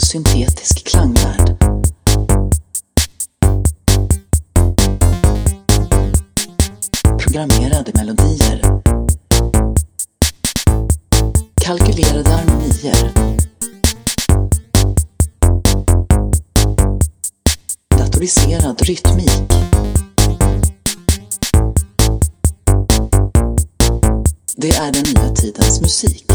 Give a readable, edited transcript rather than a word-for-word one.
syntetisk klangvärld. Programmerade melodier. Kalkylerade harmonier. Datoriserad rytmik. Det är den nya tidens musik.